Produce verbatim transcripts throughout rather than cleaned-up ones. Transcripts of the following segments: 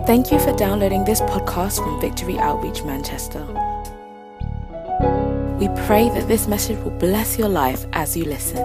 Thank you for downloading this podcast from Victory Outreach Manchester. We pray that this message will bless your life as you listen.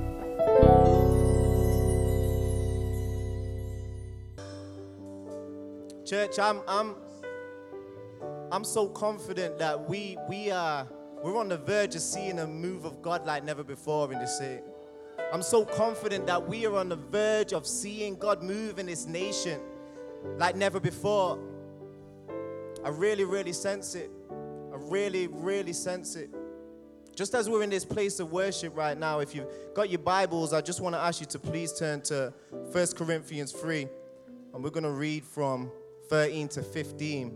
Church, I'm I'm I'm so confident that we we are we're on the verge of seeing a move of God like never before in this city. I'm so confident that we are on the verge of seeing God move in this nation like never before. I really, really sense it. I really, really sense it. Just as we're in this place of worship right now, if you've got your Bibles, I just want to ask you to please turn to First Corinthians three, and we're going to read from thirteen to fifteen.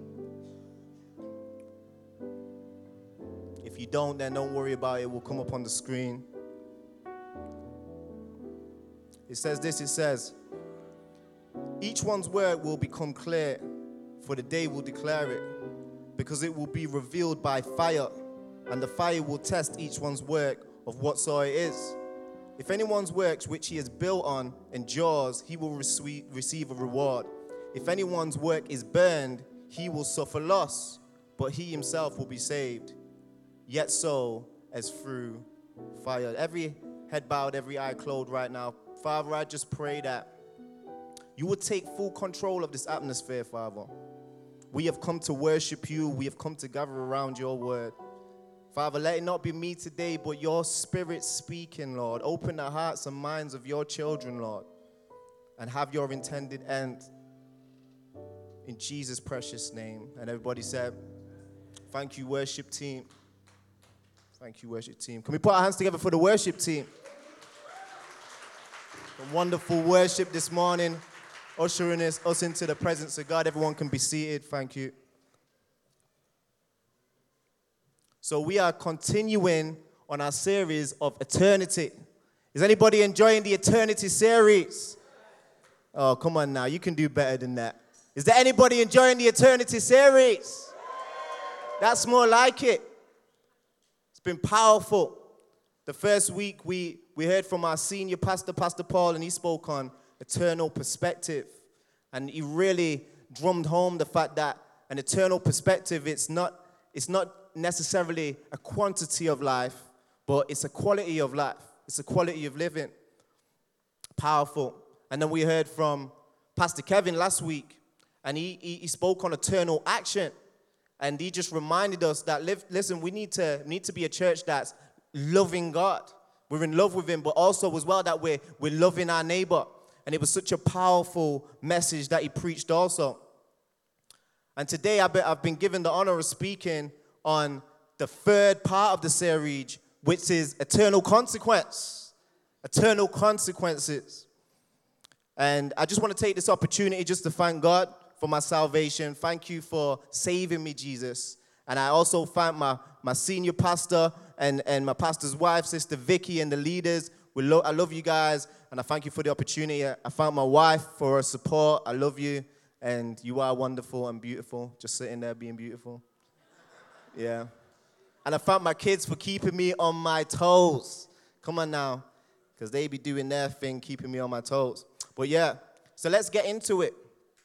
If you don't, then don't worry about it. It will come up on the screen. It says this, it says, each one's work will become clear, for the day will declare it, because it will be revealed by fire, and the fire will test each one's work of what sort it is. If anyone's works which he has built on endures, he will receive, receive a reward. If anyone's work is burned, he will suffer loss, but he himself will be saved, yet so as through fire. Every head bowed, every eye closed right now. Father, I just pray that you would take full control of this atmosphere, Father. We have come to worship you. We have come to gather around your word. Father, let it not be me today, but your spirit speaking, Lord. Open the hearts and minds of your children, Lord, and have your intended end. In Jesus' precious name. And everybody said, thank you, worship team. Thank you, worship team. Can we put our hands together for the worship team? A wonderful worship this morning, ushering us, us into the presence of God. Everyone can be seated. Thank you. So we are continuing on our series of eternity. Is anybody enjoying the eternity series? Oh, come on now. You can do better than that. Is there anybody enjoying the eternity series? That's more like it. It's been powerful. The first week we, we heard from our senior pastor, Pastor Paul, and he spoke on eternal perspective. And he really drummed home the fact that an eternal perspective, it's not, it's not necessarily a quantity of life, but it's a quality of life. It's a quality of living. Powerful. And then we heard from Pastor Kevin last week, and he, he, he spoke on eternal action. And he just reminded us that, live, listen, we need to, need to be a church that's loving God. We're in love with him, but also as well that we're, we're loving our neighbor. And it was such a powerful message that he preached also. And today I've been, I've been given the honor of speaking on the third part of the series, which is eternal consequence. Eternal consequences. And I just want to take this opportunity just to thank God for my salvation. Thank you for saving me, Jesus. And I also thank my, my senior pastor and, and my pastor's wife, Sister Vicky, and the leaders. We lo- I love you guys, and I thank you for the opportunity. I thank my wife for her support. I love you, and you are wonderful and beautiful, just sitting there being beautiful. Yeah. And I thank my kids for keeping me on my toes. Come on now, because they be doing their thing, keeping me on my toes. But yeah, so let's get into it.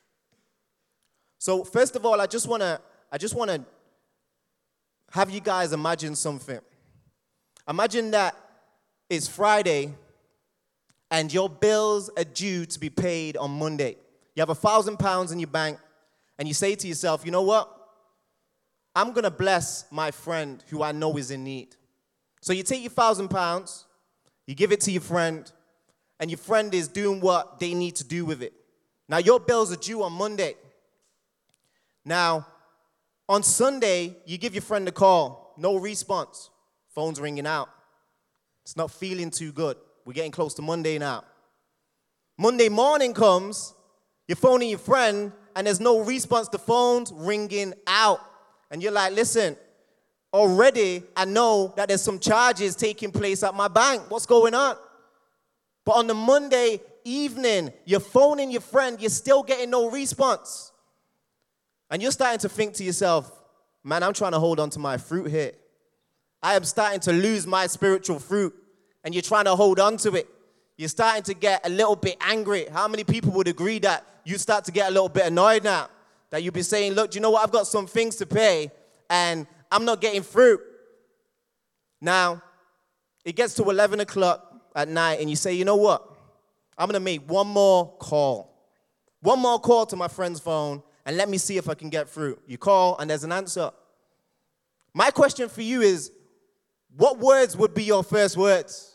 So first of all, I just want to I just want to have you guys imagine something. Imagine that it's Friday and your bills are due to be paid on Monday. You have a thousand pounds in your bank and you say to yourself, you know what? I'm going to bless my friend who I know is in need. So you take your thousand pounds, you give it to your friend, and your friend is doing what they need to do with it. Now your bills are due on Monday. Now, on Sunday, you give your friend a call. No response. Phone's ringing out. It's not feeling too good. We're getting close to Monday now. Monday morning comes, you're phoning your friend, and there's no response. The phone's ringing out. And you're like, listen, already I know that there's some charges taking place at my bank. What's going on? But on the Monday evening, you're phoning your friend, you're still getting no response. And you're starting to think to yourself, man, I'm trying to hold on to my fruit here. I am starting to lose my spiritual fruit. And you're trying to hold on to it. You're starting to get a little bit angry. How many people would agree that you start to get a little bit annoyed now? that you'll be saying, look, do you know what? I've got some things to pay, and I'm not getting through. Now, it gets to eleven o'clock at night, and you say, you know what? I'm going to make one more call. One more call to my friend's phone, and let me see if I can get through. You call, and there's an answer. My question for you is, what words would be your first words?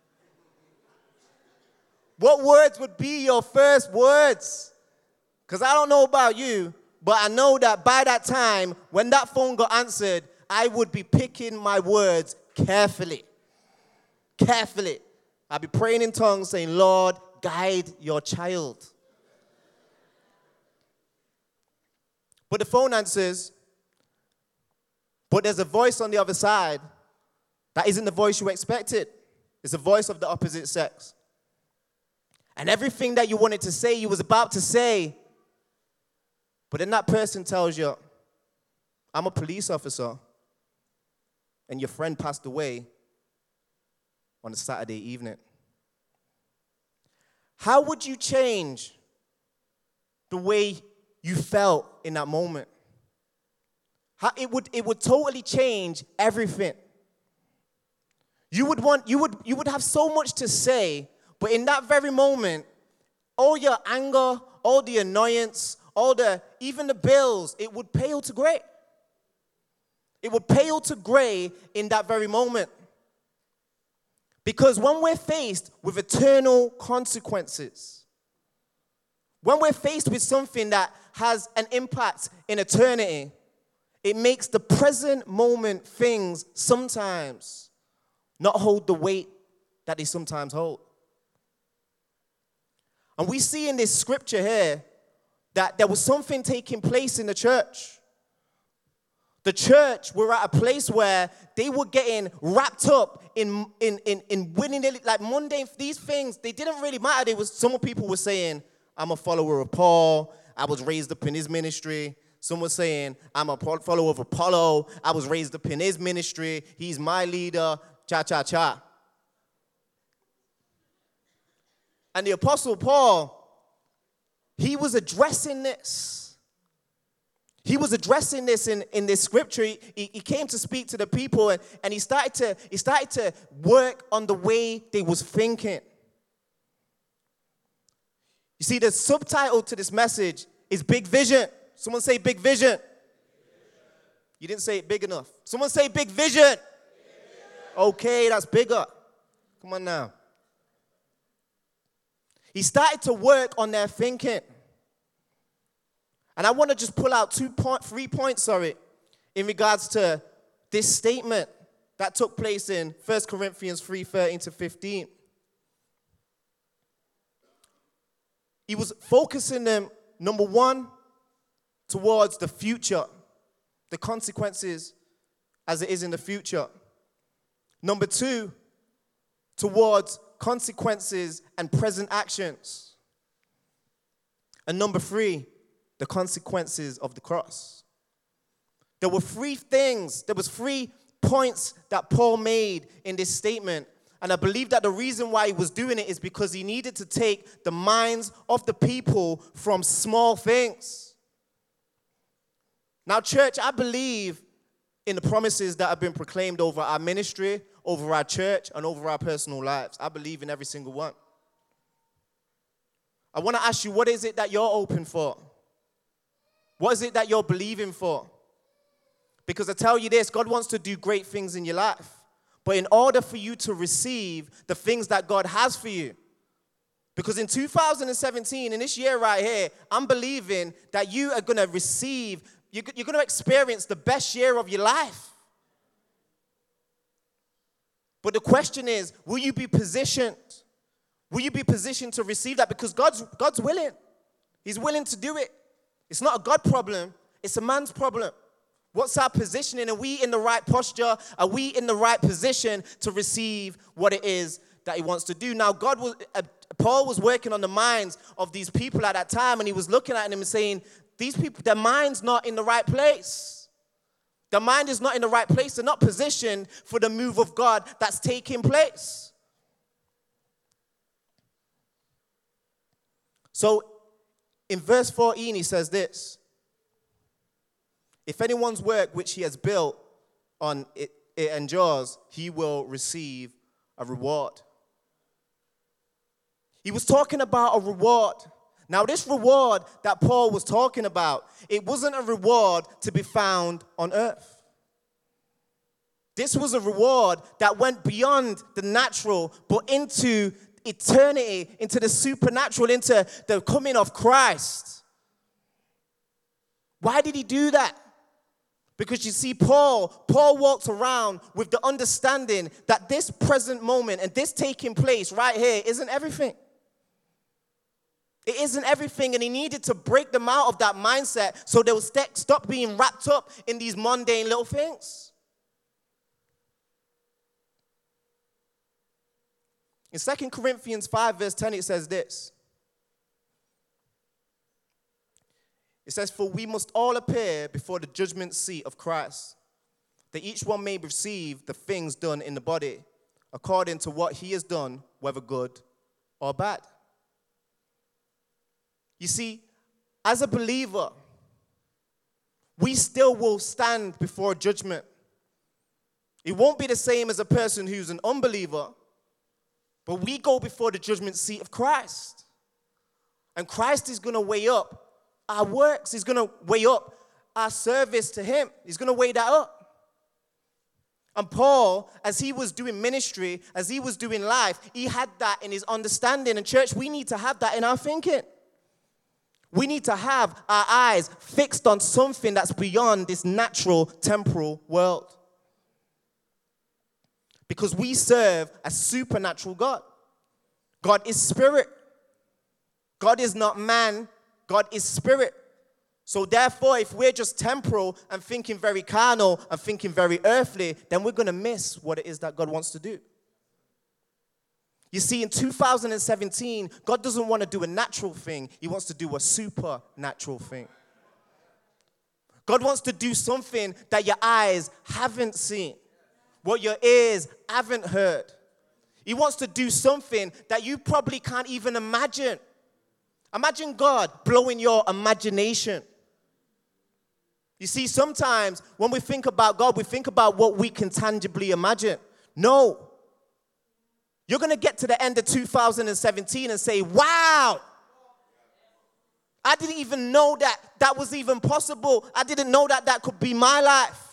What words would be your first words? Because I don't know about you, but I know that by that time, when that phone got answered, I would be picking my words carefully. Carefully. I'd be praying in tongues, saying, Lord, guide your child. But the phone answers, but there's a voice on the other side that isn't the voice you expected. It's a voice of the opposite sex. And everything that you wanted to say, you was about to say. But then that person tells you, I'm a police officer, and your friend passed away on a Saturday evening. How would you change the way you felt in that moment? How it would it would totally change everything. You would want you would you would have so much to say, but in that very moment, all your anger, all the annoyance, all the even the bills, it would pale to gray. It would pale to gray in that very moment. Because when we're faced with eternal consequences, when we're faced with something that has an impact in eternity, it makes the present moment things sometimes not hold the weight that they sometimes hold. And we see in this scripture here that there was something taking place in the church. The church were at a place where they were getting wrapped up in, in, in, in winning, like mundane, these things, they didn't really matter. They was, some people were saying, I'm a follower of Paul. I was raised up in his ministry. Some were saying, I'm a follower of Apollo. I was raised up in his ministry. He's my leader. Cha, cha, cha. And the Apostle Paul, he was addressing this. He was addressing this in, in this scripture. He, he came to speak to the people, and, and he started to he started to work on the way they was thinking. You see, the subtitle to this message is Big Vision. Someone say Big Vision. You didn't say it big enough. Someone say Big Vision. Big vision. Okay, that's bigger. Come on now. He started to work on their thinking. And I want to just pull out two point, three points, sorry, in regards to this statement that took place in First Corinthians three, thirteen to fifteen. He was focusing them, number one, towards the future, the consequences as it is in the future. Number two, towards consequences and present actions. And number three, the consequences of the cross. There were three things, there was three points that Paul made in this statement. And I believe that the reason why he was doing it is because he needed to take the minds of the people from small things. Now, church, I believe in the promises that have been proclaimed over our ministry, over our church, and over our personal lives. I believe in every single one. I want to ask you, what is it that you're open for? What is it that you're believing for? Because I tell you this, God wants to do great things in your life. But in order for you to receive the things that God has for you, because in two thousand seventeen, in this year right here, I'm believing that you are going to receive, you're going to experience the best year of your life. But the question is, will you be positioned? Will you be positioned to receive that? Because God's, God's willing. He's willing to do it. It's not a God problem. It's a man's problem. What's our positioning? Are we in the right posture? Are we in the right position to receive what it is that he wants to do? Now, God was, uh, Paul was working on the minds of these people at that time, and he was looking at them and saying, these people, their mind's not in the right place. Their mind is not in the right place. They're not positioned for the move of God that's taking place. So, in verse fourteen, he says this. If anyone's work which he has built on it, it endures, he will receive a reward. He was talking about a reward. Now, this reward that Paul was talking about, it wasn't a reward to be found on earth. This was a reward that went beyond the natural, but into eternity, into the supernatural, into the coming of Christ. Why did he do that? Because you see, Paul, Paul walked around with the understanding that this present moment and this taking place right here isn't everything. It isn't everything, and he needed to break them out of that mindset so they would st- stop being wrapped up in these mundane little things. In Second Corinthians five, verse ten, it says this. It says, "For we must all appear before the judgment seat of Christ, that each one may receive the things done in the body, according to what he has done, whether good or bad." You see, as a believer, we still will stand before judgment. It won't be the same as a person who's an unbeliever, but we go before the judgment seat of Christ. And Christ is going to weigh up our works. He's going to weigh up our service to him. He's going to weigh that up. And Paul, as he was doing ministry, as he was doing life, he had that in his understanding. And church, we need to have that in our thinking. We need to have our eyes fixed on something that's beyond this natural, temporal world. Because we serve a supernatural God. God is spirit. God is not man. God is spirit. So therefore, if we're just temporal and thinking very carnal and thinking very earthly, then we're going to miss what it is that God wants to do. You see, in two thousand seventeen, God doesn't want to do a natural thing. He wants to do a supernatural thing. God wants to do something that your eyes haven't seen, what your ears haven't heard. He wants to do something that you probably can't even imagine. Imagine God blowing your imagination. You see, sometimes when we think about God, we think about what we can tangibly imagine. No. You're going to get to the end of two thousand seventeen and say, wow, I didn't even know that that was even possible. I didn't know that that could be my life.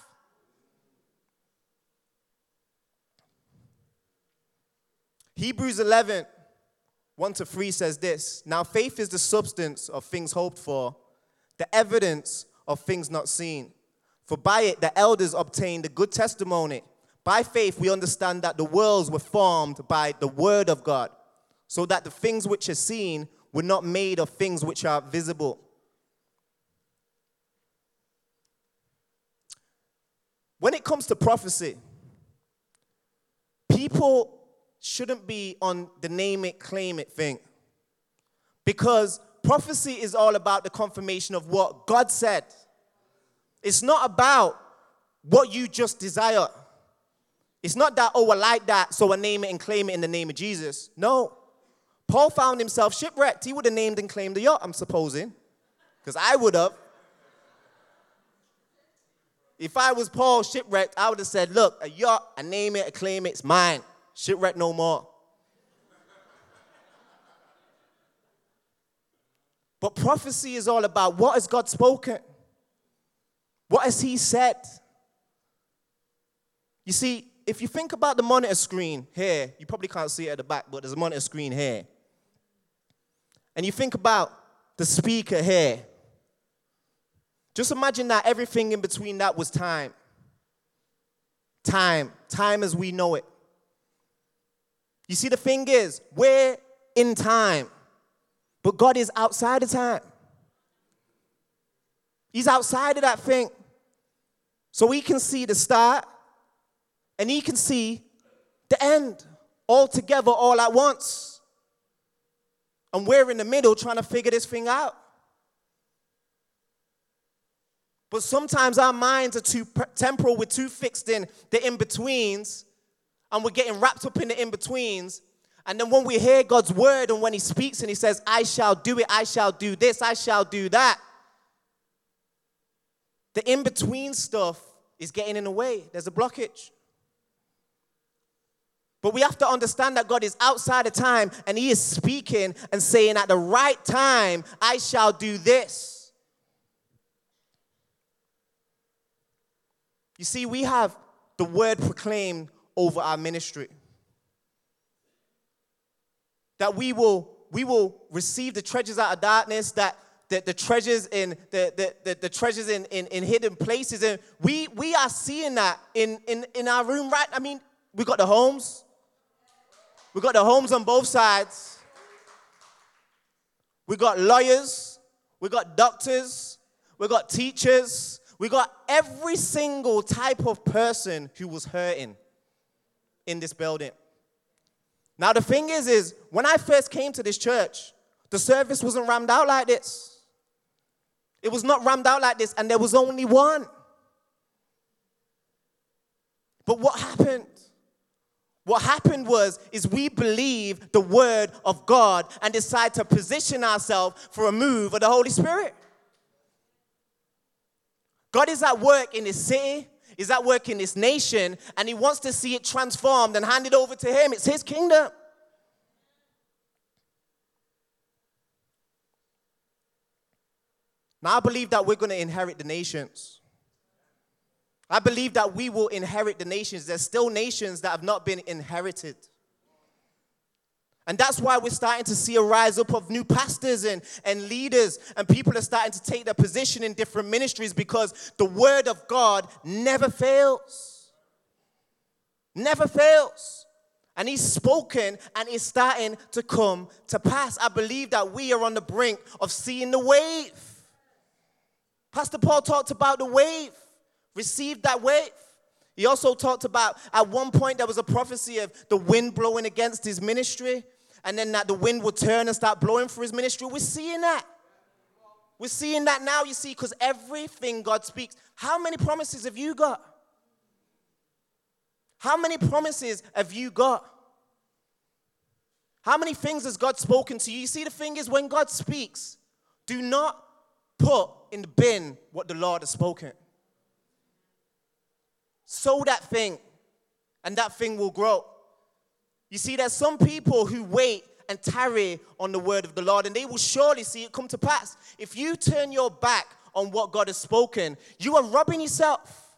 Hebrews eleven, one to three says this. "Now faith is the substance of things hoped for, the evidence of things not seen. For by it the elders obtained a good testimony. By faith we understand that the worlds were formed by the word of God, so that the things which are seen were not made of things which are visible." When it comes to prophecy, people shouldn't be on the name it, claim it thing. Because prophecy is all about the confirmation of what God said. It's not about what you just desire. It's not that, oh, I like that, so I name it and claim it in the name of Jesus. No. Paul found himself shipwrecked. He would have named and claimed the yacht, I'm supposing. Because I would have. If I was Paul shipwrecked, I would have said, look, a yacht, I name it, I claim it, it's mine. Shipwreck no more. But prophecy is all about what has God spoken? What has he said? You see, if you think about the monitor screen here, you probably can't see it at the back, but there's a monitor screen here. And you think about the speaker here. Just imagine that everything in between that was time. Time. Time as we know it. You see, the thing is, we're in time, but God is outside of time. He's outside of that thing. So he can see the start, and he can see the end, all together, all at once. And we're in the middle trying to figure this thing out. But sometimes our minds are too temporal, we're too fixed in the in-betweens, and we're getting wrapped up in the in-betweens. And then when we hear God's word and when he speaks and he says, I shall do it, I shall do this, I shall do that, The in-between stuff is getting in the way. There's a blockage. But we have to understand that God is outside of time and he is speaking and saying at the right time, I shall do this. You see, we have the word proclaimed over our ministry. That we will, we will receive the treasures out of darkness, that the, the treasures in the, the, the, the treasures in, in, in hidden places. And we, we are seeing that in, in, in our room, right? I mean, we got the homes. We got the homes on both sides. We got lawyers. We got doctors. We got teachers. We got every single type of person who was hurting in this building. Now, the thing is, is when I first came to this church, the service wasn't rammed out like this. It was not rammed out like this, and there was only one. But what happened? What happened was, is we believed the word of God and decided to position ourselves for a move of the Holy Spirit. God is at work in this city, is at work in this nation, and he wants to see it transformed and handed over to him. It's his kingdom. Now, I believe that we're going to inherit the nations. I believe that we will inherit the nations. There's still nations that have not been inherited. And that's why we're starting to see a rise up of new pastors and, and leaders. And people are starting to take their position in different ministries because the word of God never fails. Never fails. And he's spoken and it's starting to come to pass. I believe that we are on the brink of seeing the wave. Pastor Paul talked about the wave. Received that wave. He also talked about at one point there was a prophecy of the wind blowing against his ministry. And then that the wind would turn and start blowing for his ministry. We're seeing that. We're seeing that now, you see, because everything God speaks. How many promises have you got? How many promises have you got? How many things has God spoken to you? You see, the thing is, when God speaks, do not put in the bin what the Lord has spoken. Sow that thing, and that thing will grow. You see, there's some people who wait and tarry on the word of the Lord, and they will surely see it come to pass. If you turn your back on what God has spoken, you are robbing yourself.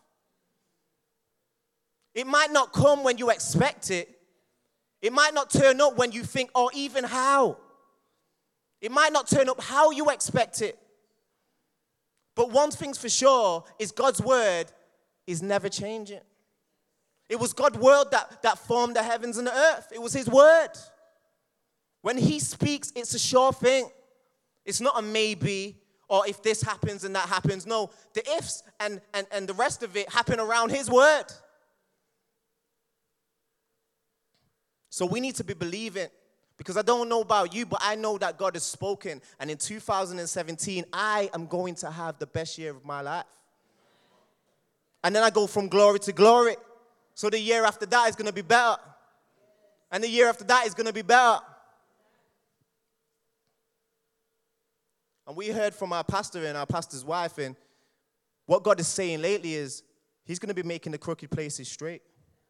It might not come when you expect it. It might not turn up when you think, or even how. It might not turn up how you expect it. But one thing's for sure is God's word is never changing. It was God's word that, that formed the heavens and the earth. It was his word. When he speaks, it's a sure thing. It's not a maybe or if this happens and that happens. No, the ifs and, and, and the rest of it happen around his word. So we need to be believing, because I don't know about you, but I know that God has spoken. And in two thousand seventeen, I am going to have the best year of my life. And then I go from glory to glory. So the year after that is going to be better. And the year after that is going to be better. And we heard from our pastor and our pastor's wife, and what God is saying lately is he's going to be making the crooked places straight.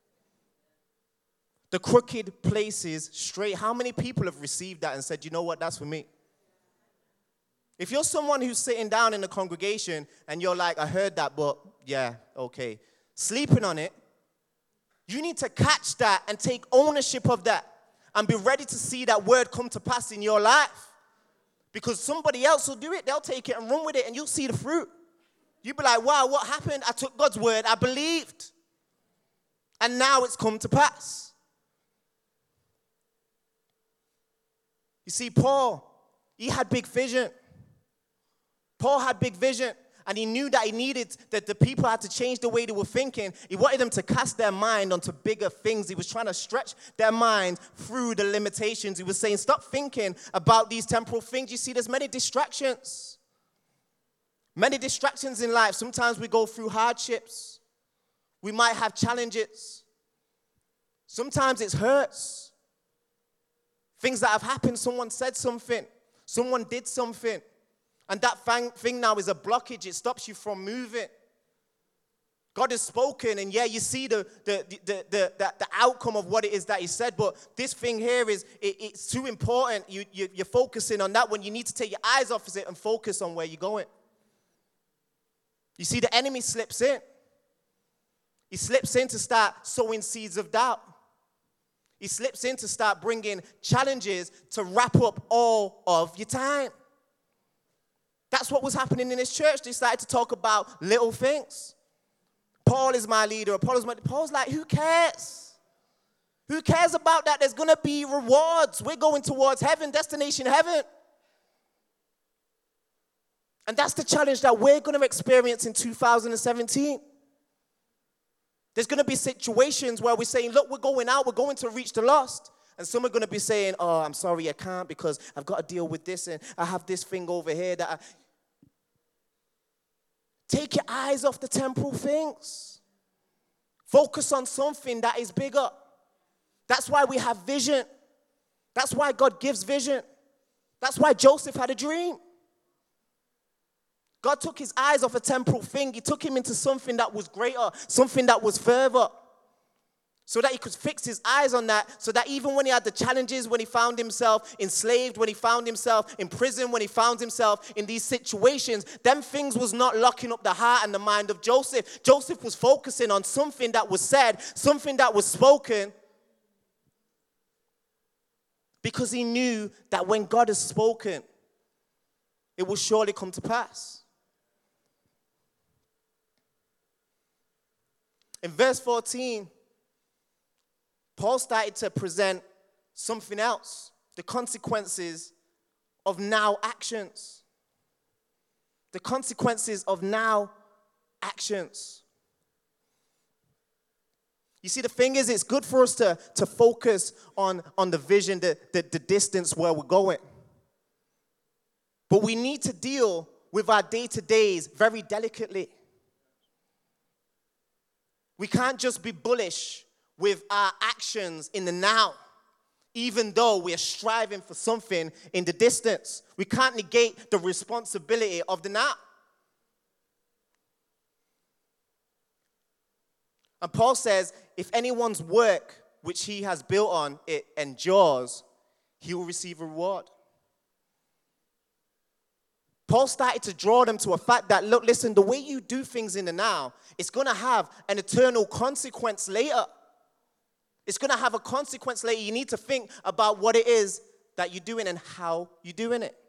The crooked places straight. How many people have received that and said, you know what, that's for me? If you're someone who's sitting down in the congregation and you're like, I heard that, but yeah, okay. Sleeping on it, you need to catch that and take ownership of that and be ready to see that word come to pass in your life. Because somebody else will do it. They'll take it and run with it, and you'll see the fruit. You'll be like, wow, what happened? I took God's word. I believed. And now it's come to pass. You see, Paul, he had big vision. Paul had big vision. And he knew that he needed, that the people had to change the way they were thinking. He wanted them to cast their mind onto bigger things. He was trying to stretch their mind through the limitations. He was saying, stop thinking about these temporal things. You see, there's many distractions. Many distractions in life. Sometimes we go through hardships. We might have challenges. Sometimes it hurts. Things that have happened, someone said something. Someone did something. And that thing now is a blockage. It stops you from moving. God has spoken, and yeah, you see the the, the, the, the, the outcome of what it is that he said, but this thing here is, it, it's too important. You, you, you're focusing on that when you need to take your eyes off of it and focus on where you're going. You see, the enemy slips in. He slips in to start sowing seeds of doubt. He slips in to start bringing challenges to wrap up all of your time. That's what was happening in this church. They started to talk about little things. Paul is my leader. Apollos my, Paul's like, who cares? Who cares about that? There's going to be rewards. We're going towards heaven, destination heaven. And that's the challenge that we're going to experience in two thousand seventeen. There's going to be situations where we're saying, look, we're going out, we're going to reach the lost. And some are going to be saying, oh, I'm sorry, I can't because I've got to deal with this and I have this thing over here that I... Take your eyes off the temporal things. Focus on something that is bigger. That's why we have vision. That's why God gives vision. That's why Joseph had a dream. God took his eyes off a temporal thing. He took him into something that was greater, something that was further, so that he could fix his eyes on that, so that even when he had the challenges, when he found himself enslaved, when he found himself in prison, when he found himself in these situations, them things was not locking up the heart and the mind of Joseph. Joseph was focusing on something that was said, something that was spoken, because he knew that when God has spoken, it will surely come to pass. In verse fourteen, Paul started to present something else, the consequences of now actions. The consequences of now actions. You see, the thing is, it's good for us to, to focus on, on the vision, the, the, the distance where we're going. But we need to deal with our day-to-days very delicately. We can't just be bullish with our actions in the now, even though we are striving for something in the distance. We can't negate the responsibility of the now. And Paul says, if anyone's work which he has built on it endures, he will receive a reward. Paul started to draw them to a fact that, look, listen, the way you do things in the now, it's going to have an eternal consequence later. It's going to have a consequence later. You need to think about what it is that you're doing and how you're doing it.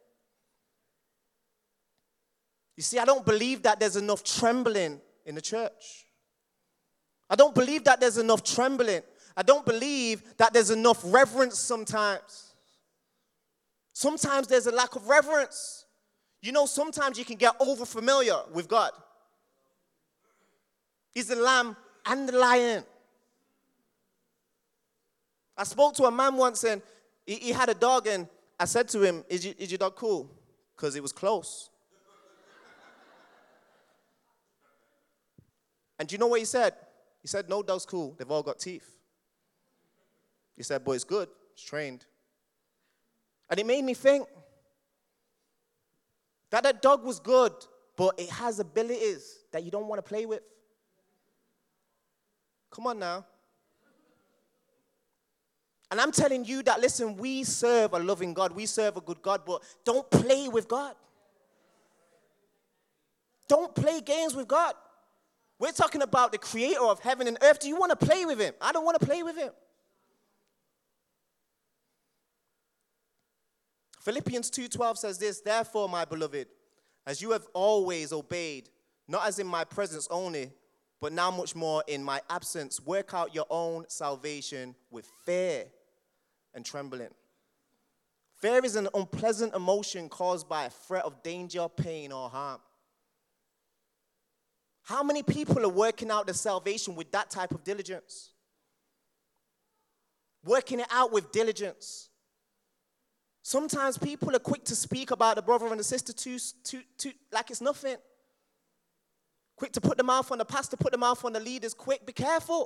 You see, I don't believe that there's enough trembling in the church. I don't believe that there's enough trembling. I don't believe that there's enough reverence sometimes. Sometimes there's a lack of reverence. You know, sometimes you can get over familiar with God. He's the lamb and the lion. I spoke to a man once and he, he had a dog and I said to him, is, you, is your dog cool? Because it was close. And do you know what he said? He said, no, dog's cool. They've all got teeth. He said, but it's good. It's trained. And it made me think that that dog was good, but it has abilities that you don't want to play with. Come on now. And I'm telling you that, listen, we serve a loving God. We serve a good God, but don't play with God. Don't play games with God. We're talking about the creator of heaven and earth. Do you want to play with him? I don't want to play with him. Philippians two twelve says this, therefore, my beloved, as you have always obeyed, not as in my presence only, but now much more in my absence, work out your own salvation with fear and trembling. Fear is an unpleasant emotion caused by a threat of danger, pain, or harm. How many people are working out their salvation with that type of diligence? Working it out with diligence. Sometimes people are quick to speak about the brother and the sister too, too, too, like it's nothing. Quick to put the mouth on the pastor, put the mouth on the leaders. Quick, be careful.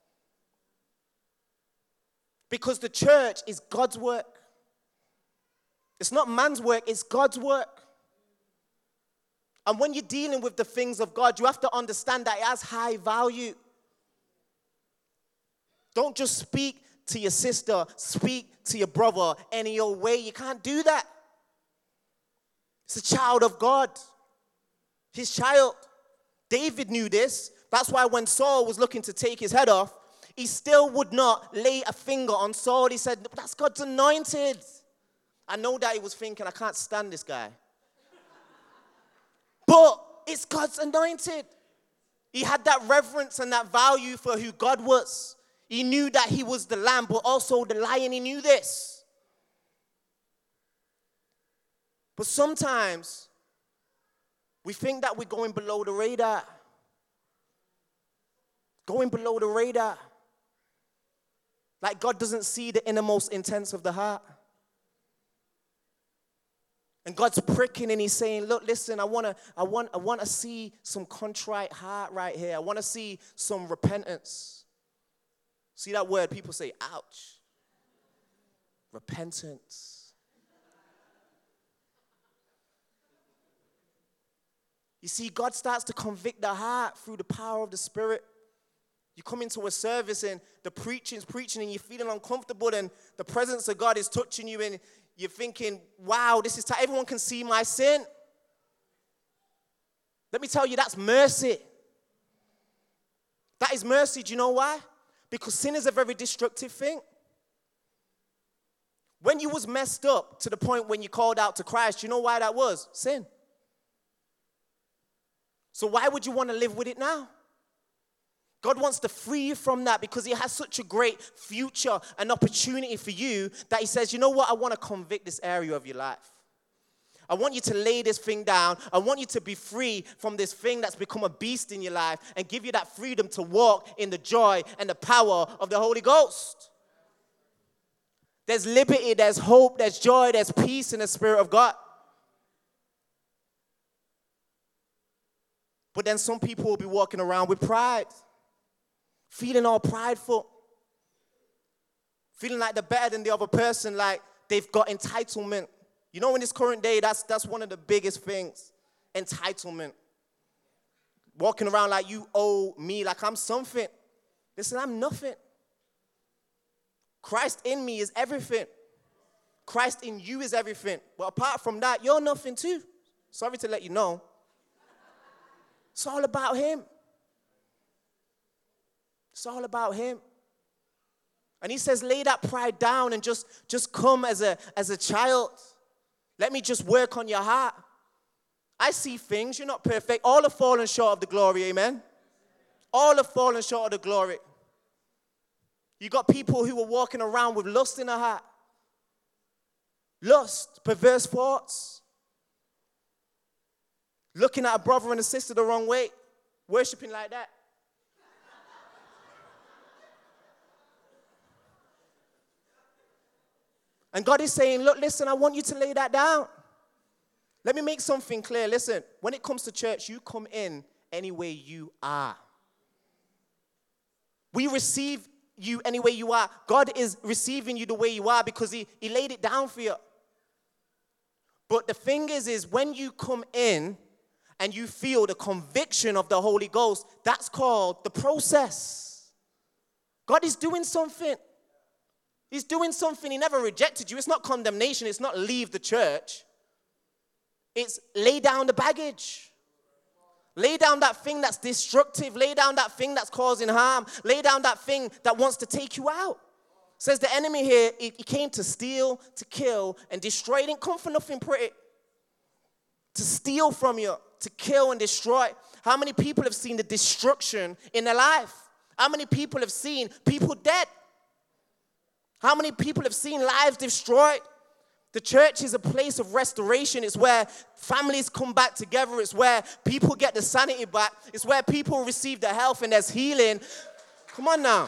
Because the church is God's work. It's not man's work, it's God's work. And when you're dealing with the things of God, you have to understand that it has high value. Don't just speak to your sister, speak to your brother any old way. You can't do that. It's a child of God. His child. David knew this. That's why when Saul was looking to take his head off, he still would not lay a finger on Saul. He said, that's God's anointed. I know that he was thinking, I can't stand this guy. But it's God's anointed. He had that reverence and that value for who God was. He knew that he was the lamb, but also the lion. He knew this. But sometimes we think that we're going below the radar. Going below the radar. Like God doesn't see the innermost intents of the heart. And God's pricking and he's saying, look, listen, I want to I want, I want to see some contrite heart right here. I want to see some repentance. See that word? People say, ouch. Repentance. You see, God starts to convict the heart through the power of the Spirit. You come into a service and the preaching's preaching and you're feeling uncomfortable and the presence of God is touching you and you're thinking, wow, this is time. Everyone can see my sin. Let me tell you, that's mercy. That is mercy. Do you know why? Because sin is a very destructive thing. When you was messed up to the point when you called out to Christ, you know why that was? Sin. So why would you want to live with it now? God wants to free you from that because he has such a great future and opportunity for you that he says, you know what? I want to convict this area of your life. I want you to lay this thing down. I want you to be free from this thing that's become a beast in your life and give you that freedom to walk in the joy and the power of the Holy Ghost. There's liberty, there's hope, there's joy, there's peace in the Spirit of God. But then some people will be walking around with pride. Feeling all prideful. Feeling like they're better than the other person, like they've got entitlement. You know, in this current day, that's, that's one of the biggest things. Entitlement. Walking around like you owe me, like I'm something. Listen, I'm nothing. Christ in me is everything. Christ in you is everything. But apart from that, you're nothing too. Sorry to let you know. It's all about him. It's all about him. And he says, lay that pride down and just, just come as a, as a child. Let me just work on your heart. I see things. You're not perfect. All have fallen short of the glory, amen? All have fallen short of the glory. You got people who are walking around with lust in their heart. Lust, perverse thoughts. Looking at a brother and a sister the wrong way. Worshipping like that. And God is saying, look, listen, I want you to lay that down. Let me make something clear. Listen, when it comes to church, you come in any way you are. We receive you any way you are. God is receiving you the way you are because he, he laid it down for you. But the thing is, is when you come in and you feel the conviction of the Holy Ghost, that's called the process. God is doing something. He's doing something. He never rejected you. It's not condemnation. It's not leave the church. It's lay down the baggage. Lay down that thing that's destructive. Lay down that thing that's causing harm. Lay down that thing that wants to take you out. Says the enemy here, he came to steal, to kill, and destroy. He didn't come for nothing pretty. To steal from you, to kill and destroy. How many people have seen the destruction in their life? How many people have seen people dead? How many people have seen lives destroyed? The church is a place of restoration. It's where families come back together. It's where people get the sanity back. It's where people receive the health and there's healing. Come on now.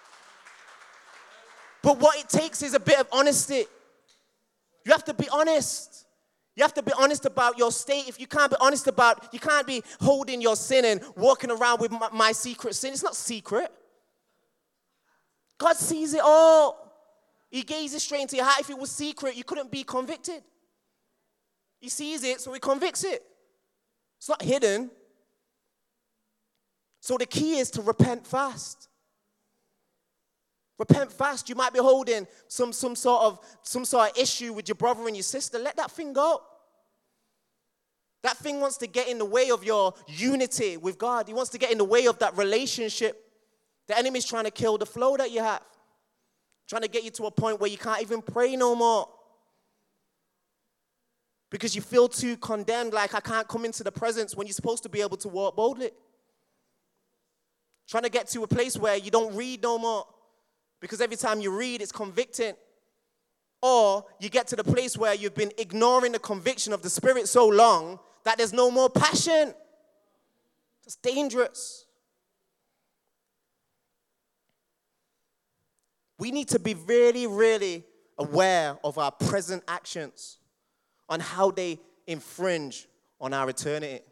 But what it takes is a bit of honesty. You have to be honest. You have to be honest about your state. If you can't be honest about, you can't be holding your sin and walking around with my, my secret sin. It's not secret. God sees it all. He gazes straight into your heart. If it was secret, you couldn't be convicted. He sees it, so he convicts it. It's not hidden. So the key is to repent fast. Repent fast. You might be holding some, some, sort of, some sort of issue with your brother and your sister. Let that thing go. That thing wants to get in the way of your unity with God. He wants to get in the way of that relationship. The enemy's trying to kill the flow that you have. Trying to get you to a point where you can't even pray no more. Because you feel too condemned, like I can't come into the presence when you're supposed to be able to walk boldly. Trying to get to a place where you don't read no more. Because every time you read, it's convicting. Or you get to the place where you've been ignoring the conviction of the Spirit so long that there's no more passion. It's dangerous. We need to be really, really aware of our present actions, on how they infringe on our eternity.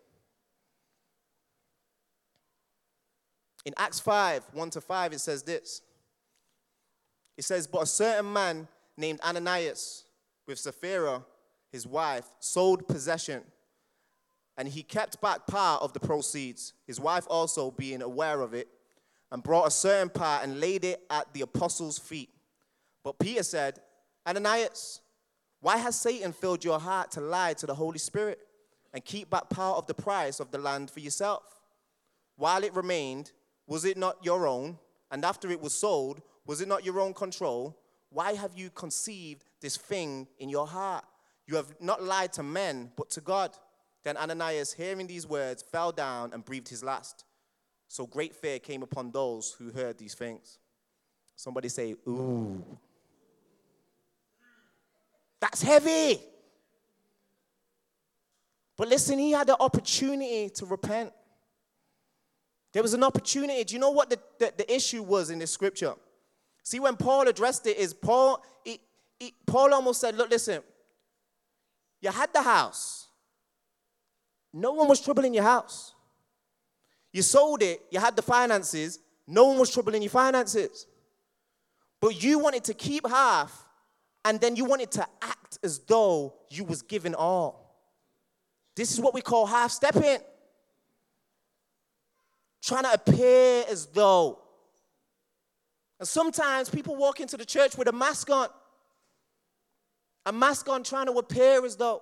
In Acts five, one to five, it says this. It says, but a certain man named Ananias, with Sapphira, his wife, sold possession, and he kept back part of the proceeds, his wife also being aware of it, and brought a certain part and laid it at the apostles' feet. But Peter said, Ananias, why has Satan filled your heart to lie to the Holy Spirit and keep back part of the price of the land for yourself? While it remained, was it not your own? And after it was sold, was it not your own control? Why have you conceived this thing in your heart? You have not lied to men, but to God. Then Ananias, hearing these words, fell down and breathed his last. So great fear came upon those who heard these things. Somebody say, ooh. That's heavy. But listen, he had the opportunity to repent. There was an opportunity. Do you know what the, the, the issue was in this scripture? See, when Paul addressed it, is Paul, he, he, Paul almost said, look, listen, you had the house. No one was troubling your house. You sold it, you had the finances, no one was troubling your finances. But you wanted to keep half, and then you wanted to act as though you was giving all. This is what we call half-stepping. Trying to appear as though. And sometimes people walk into the church with a mask on. A mask on trying to appear as though.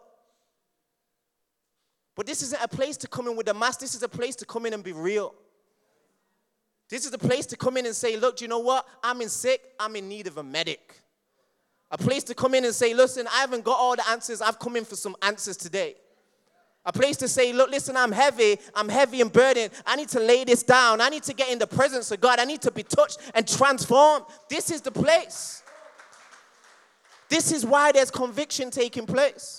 But this isn't a place to come in with a mask. This is a place to come in and be real. This is a place to come in and say, look, do you know what? I'm in sick. I'm in need of a medic. A place to come in and say, listen, I haven't got all the answers. I've come in for some answers today. A place to say, look, listen, I'm heavy. I'm heavy and burdened. I need to lay this down. I need to get in the presence of God. I need to be touched and transformed. This is the place. This is why there's conviction taking place.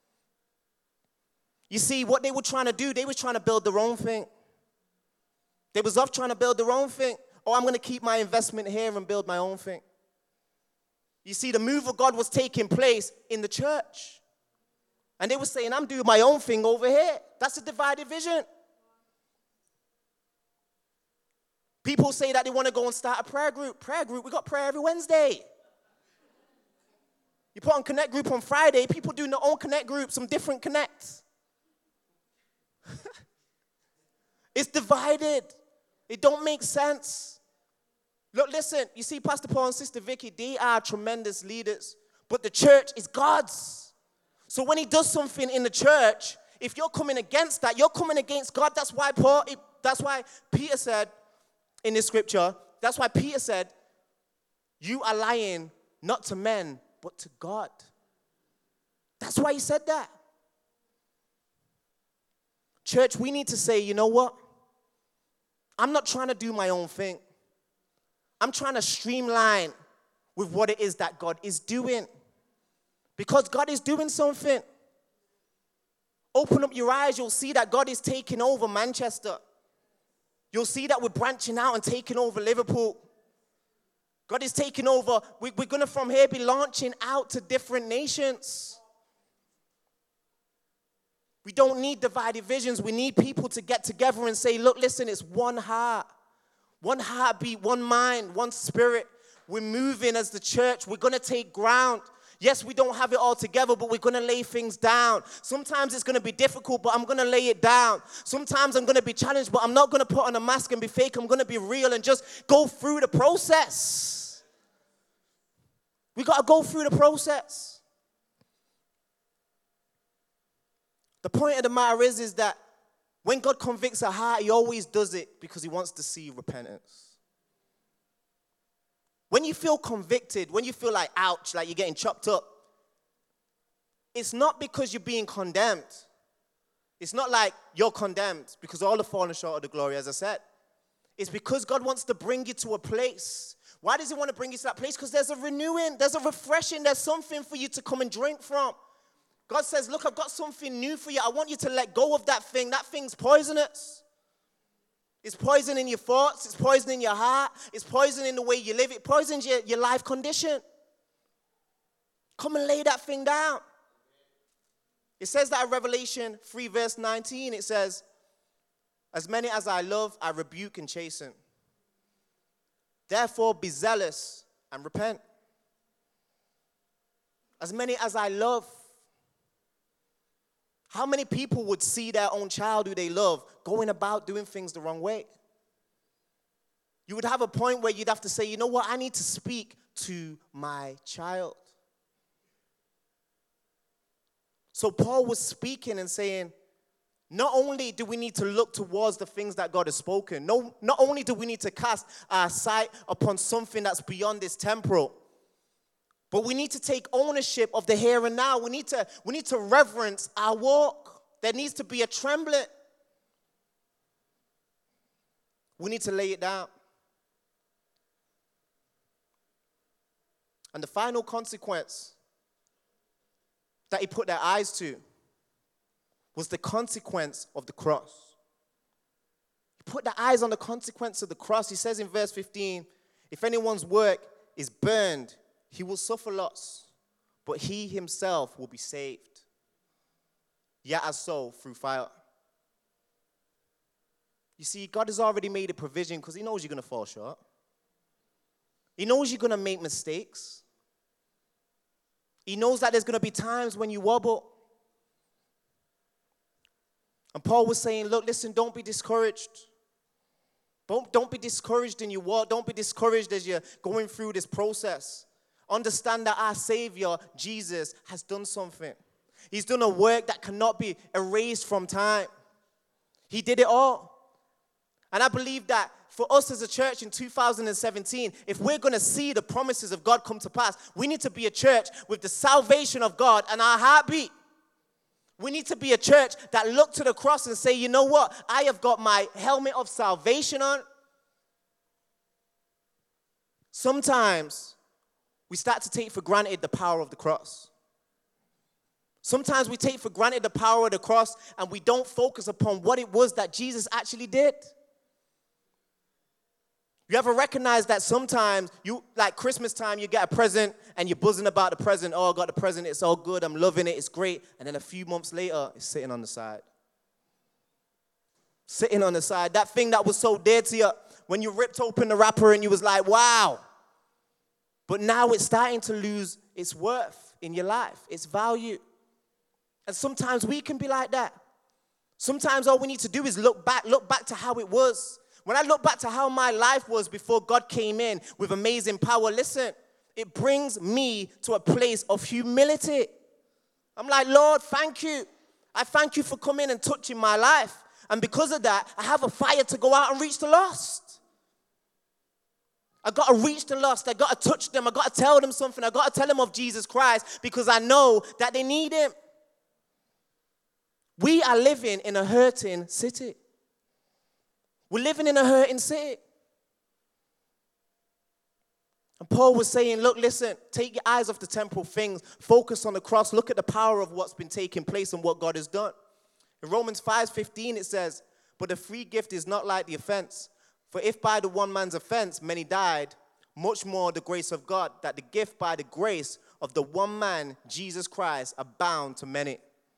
You see, what they were trying to do, they were trying to build their own thing. They was off trying to build their own thing. Oh, I'm going to keep my investment here and build my own thing. You see, the move of God was taking place in the church. And they were saying, I'm doing my own thing over here. That's a divided vision. People say that they want to go and start a prayer group. Prayer group, we got prayer every Wednesday. You put on Connect group on Friday, people doing their own Connect group, some different Connects. It's divided. It don't make sense. Look, listen, you see Pastor Paul and Sister Vicky, they are tremendous leaders, but the church is God's. So when he does something in the church, if you're coming against that, you're coming against God. That's why Paul, it, that's why Peter said in this scripture, that's why Peter said, you are lying not to men, but to God. That's why he said that. Church, we need to say, you know what? I'm not trying to do my own thing. I'm trying to streamline with what it is that God is doing. Because God is doing something. Open up your eyes, you'll see that God is taking over Manchester. You'll see that we're branching out and taking over Liverpool. God is taking over. We're going to from here be launching out to different nations. We don't need divided visions. We need people to get together and say, look, listen, it's one heart. One heartbeat, one mind, one spirit. We're moving as the church. We're going to take ground. Yes, we don't have it all together, but we're going to lay things down. Sometimes it's going to be difficult, but I'm going to lay it down. Sometimes I'm going to be challenged, but I'm not going to put on a mask and be fake. I'm going to be real and just go through the process. We got to go through the process. The point of the matter is, is that when God convicts a heart, he always does it because he wants to see repentance. When you feel convicted, when you feel like, ouch, like you're getting chopped up, it's not because you're being condemned. It's not like you're condemned because all have fallen short of the glory, as I said. It's because God wants to bring you to a place. Why does he want to bring you to that place? Because there's a renewing, there's a refreshing, there's something for you to come and drink from. God says, look, I've got something new for you. I want you to let go of that thing. That thing's poisonous. It's poisoning your thoughts. It's poisoning your heart. It's poisoning the way you live. It poisons your, your life condition. Come and lay that thing down. It says that in Revelation three, verse nineteen. It says, as many as I love, I rebuke and chasten. Therefore, be zealous and repent. As many as I love. How many people would see their own child who they love going about doing things the wrong way? You would have a point where you'd have to say, you know what, I need to speak to my child. So Paul was speaking and saying, not only do we need to look towards the things that God has spoken, no, not only do we need to cast our sight upon something that's beyond this temporal, but we need to take ownership of the here and now. We need to, we need to reverence our walk. There needs to be a trembling. We need to lay it down. And the final consequence that he put their eyes to was the consequence of the cross. He put their eyes on the consequence of the cross. He says in verse fifteen, if anyone's work is burned, he will suffer loss, but he himself will be saved. Yet as so through fire. You see, God has already made a provision because he knows you're going to fall short. He knows you're going to make mistakes. He knows that there's going to be times when you wobble. And Paul was saying, look, listen, don't be discouraged. Don't, don't be discouraged in your walk. Don't be discouraged as you're going through this process. Understand that our Savior, Jesus, has done something. He's done a work that cannot be erased from time. He did it all. And I believe that for us as a church in two thousand seventeen, if we're going to see the promises of God come to pass, we need to be a church with the salvation of God and our heartbeat. We need to be a church that look to the cross and say, you know what? I have got my helmet of salvation on. Sometimes we start to take for granted the power of the cross. Sometimes we take for granted the power of the cross and we don't focus upon what it was that Jesus actually did. You ever recognize that sometimes, you like Christmas time, you get a present and you're buzzing about the present. Oh, I got the present, it's all good, I'm loving it, it's great. And then a few months later, it's sitting on the side. Sitting on the side. That thing that was so dear to you, when you ripped open the wrapper and you was like, wow. But now it's starting to lose its worth in your life, its value. And sometimes we can be like that. Sometimes all we need to do is look back, look back to how it was. When I look back to how my life was before God came in with amazing power, listen, it brings me to a place of humility. I'm like, Lord, thank you. I thank you for coming and touching my life. And because of that, I have a fire to go out and reach the lost. I got to reach the lost. I got to touch them. I got to tell them something. I got to tell them of Jesus Christ because I know that they need him. We are living in a hurting city. We're living in a hurting city. And Paul was saying, look, listen, take your eyes off the temporal things. Focus on the cross. Look at the power of what's been taking place and what God has done. In Romans five fifteen, it says, but the free gift is not like the offense. For if by the one man's offense many died, much more the grace of God, that the gift by the grace of the one man, Jesus Christ, abound to many.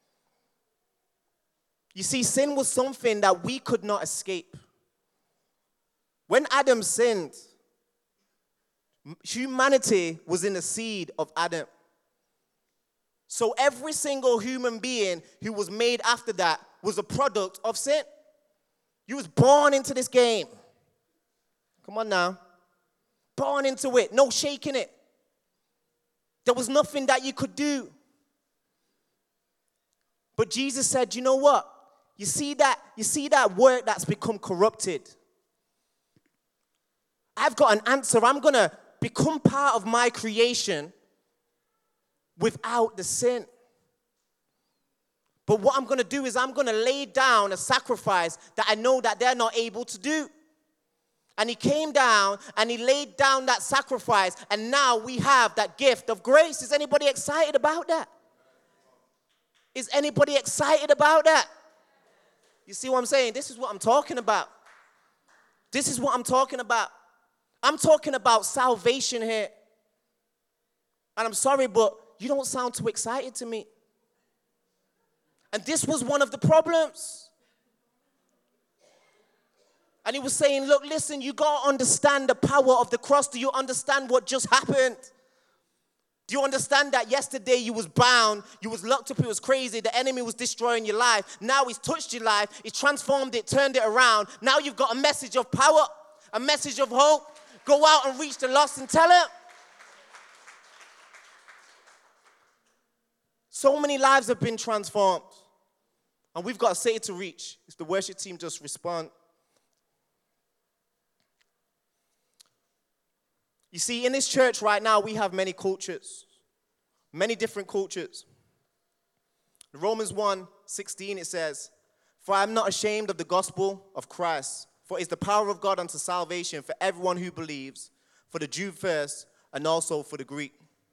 You see, sin was something that we could not escape. When Adam sinned, humanity was in the seed of Adam. So every single human being who was made after that was a product of sin. You was born into this game. Come on now. Born into it. No shaking it. There was nothing that you could do. But Jesus said, you know what? You see that, you see that work that's become corrupted? I've got an answer. I'm going to become part of my creation without the sin. But what I'm going to do is I'm going to lay down a sacrifice that I know that they're not able to do. And he came down and he laid down that sacrifice, and now we have that gift of grace. Is anybody excited about that? Is anybody excited about that? You see what I'm saying? This is what I'm talking about. This is what I'm talking about. I'm talking about salvation here. And I'm sorry, but you don't sound too excited to me. And this was one of the problems. And he was saying, look, listen, you got to understand the power of the cross. Do you understand what just happened? Do you understand that yesterday you was bound, you was locked up, it was crazy, the enemy was destroying your life. Now he's touched your life, he's transformed it, turned it around. Now you've got a message of power, a message of hope. Go out and reach the lost and tell them. So many lives have been transformed. And we've got a city to reach. If the worship team just respond. You see, in this church right now, we have many cultures. Many different cultures. In Romans one sixteen, it says, for I am not ashamed of the gospel of Christ, for it is the power of God unto salvation for everyone who believes, for the Jew first, and also for the Greek.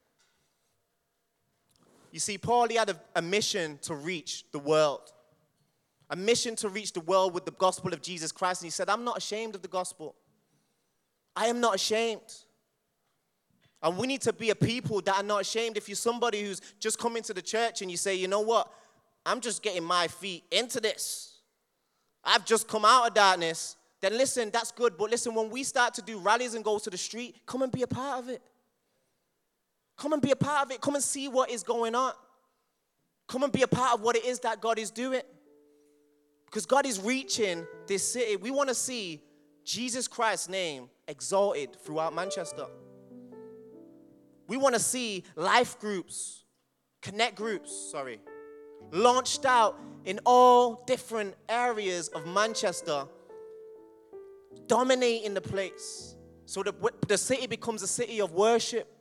You see, Paul, he had a, a mission to reach the world. A mission to reach the world with the gospel of Jesus Christ. And he said, I'm not ashamed of the gospel. I am not ashamed. And we need to be a people that are not ashamed. If you're somebody who's just come into the church and you say, you know what, I'm just getting my feet into this. I've just come out of darkness. Then listen, that's good. But listen, when we start to do rallies and go to the street, come and be a part of it. Come and be a part of it. Come and see what is going on. Come and be a part of what it is that God is doing. Because God is reaching this city. We want to see Jesus Christ's name exalted throughout Manchester. We want to see life groups, connect groups, sorry, launched out in all different areas of Manchester, dominating the place so that the city becomes a city of worship.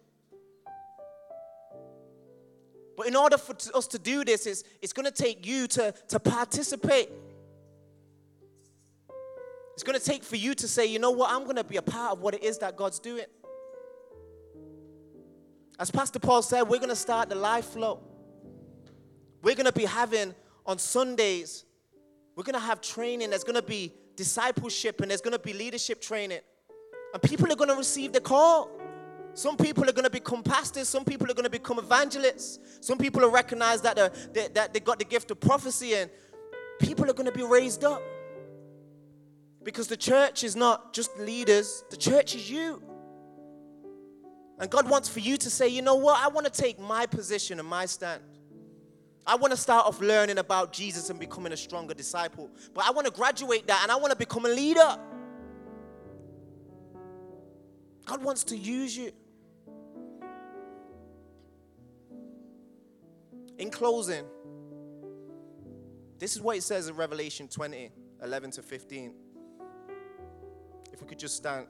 But in order for us to do this, it's, it's going to take you to, to participate. It's going to take for you to say, you know what, I'm going to be a part of what it is that God's doing. As Pastor Paul said, we're going to start the life flow. We're going to be having on Sundays, we're going to have training. There's going to be discipleship and there's going to be leadership training. And people are going to receive the call. Some people are going to become pastors. Some people are going to become evangelists. Some people will recognize that, they, that they got the gift of prophecy, and people are going to be raised up. Because the church is not just leaders. The church is you. And God wants for you to say, you know what? I want to take my position and my stand. I want to start off learning about Jesus and becoming a stronger disciple. But I want to graduate that and I want to become a leader. God wants to use you. In closing, this is what it says in Revelation twenty, eleven to fifteen. If we could just stand.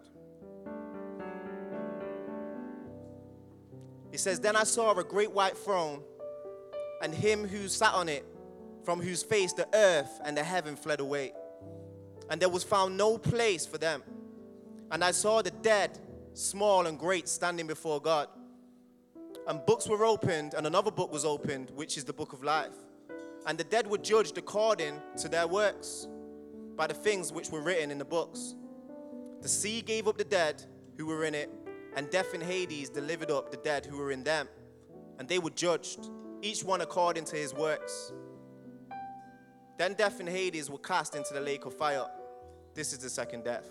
It says, then I saw a great white throne, and him who sat on it, from whose face the earth and the heaven fled away. And there was found no place for them. And I saw the dead, small and great, standing before God. And books were opened, and another book was opened, which is the book of life. And the dead were judged according to their works, by the things which were written in the books. The sea gave up the dead who were in it, and death and Hades delivered up the dead who were in them. And they were judged, each one according to his works. Then death and Hades were cast into the lake of fire. This is the second death.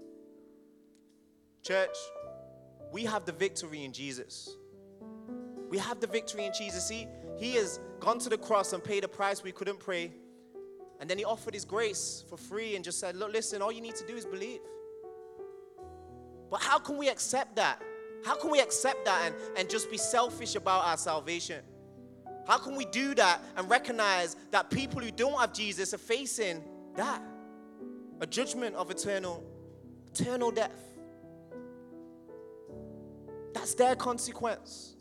Church, we have the victory in Jesus. We have the victory in Jesus. He, he has gone to the cross and paid a price we couldn't pay. And then he offered his grace for free and just said, look, listen, all you need to do is believe. But how can we accept that? How can we accept that and, and just be selfish about our salvation? How can we do that and recognize that people who don't have Jesus are facing that? A judgment of eternal, eternal death. That's their consequence.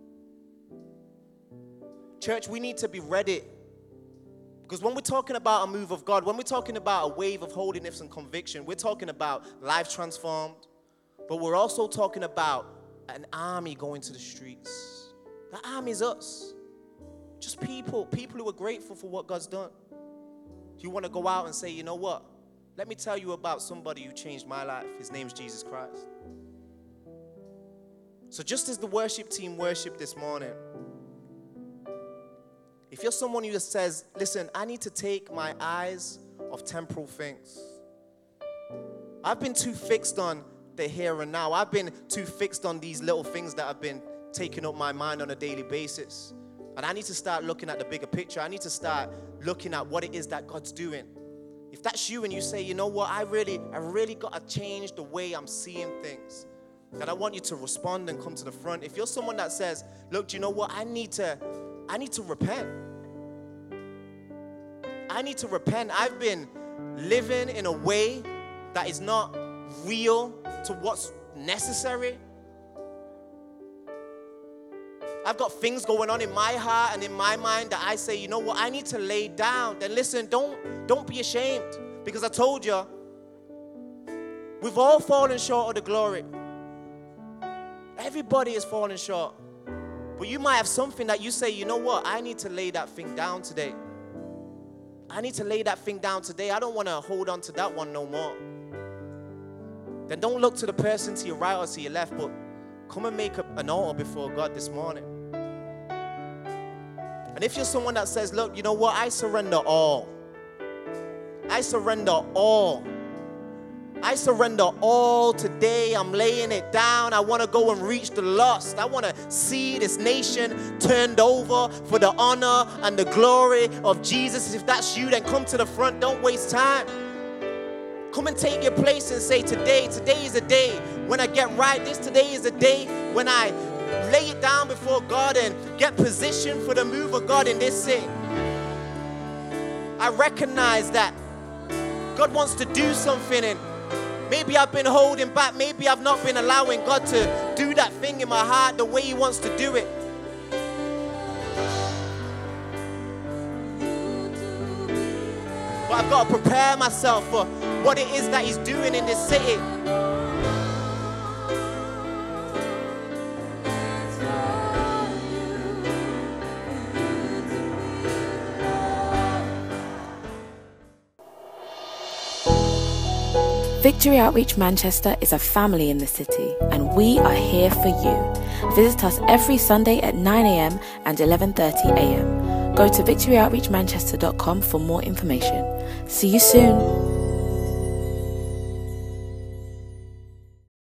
Church, we need to be ready. Because when we're talking about a move of God, when we're talking about a wave of holiness and conviction, we're talking about life transformed. But we're also talking about an army going to the streets. The army is us. Just people, people who are grateful for what God's done. You want to go out and say, you know what? Let me tell you about somebody who changed my life. His name's Jesus Christ. So just as the worship team worshiped this morning, if you're someone who just says, listen, I need to take my eyes off temporal things. I've been too fixed on the here and now. I've been too fixed on these little things that have been taking up my mind on a daily basis. And I need to start looking at the bigger picture. I need to start looking at what it is that God's doing. If that's you and you say, you know what, I really, I really got to change the way I'm seeing things, then I want you to respond and come to the front. If you're someone that says, look, do you know what, I need to, I need to repent. I need to repent. I've been living in a way that is not real to what's necessary. I've got things going on in my heart and in my mind that I say, you know what, I need to lay down. Then listen, don't, don't be ashamed. Because I told you, we've all fallen short of the glory. Everybody is falling short. But you might have something that you say, you know what, I need to lay that thing down today. I need to lay that thing down today. I don't want to hold on to that one no more. Then don't look to the person to your right or to your left, but come and make a, an altar before God this morning. And if you're someone that says, look, you know what, I surrender all. I surrender all. I surrender all today. I'm laying it down. I want to go and reach the lost. I want to see this nation turned over for the honor and the glory of Jesus. If that's you, then come to the front. Don't waste time. Come and take your place and say, today, today is a day when I get right. This today is a day when I lay it down before God and get positioned for the move of God in this city. I recognize that God wants to do something, and maybe I've been holding back. Maybe I've not been allowing God to do that thing in my heart the way He wants to do it. But I've got to prepare myself for what it is that He's doing in this city. Victory Outreach Manchester is a family in the city, and we are here for you. Visit us every Sunday at nine a.m. and eleven thirty a.m. Go to victory outreach manchester dot com for more information. See you soon.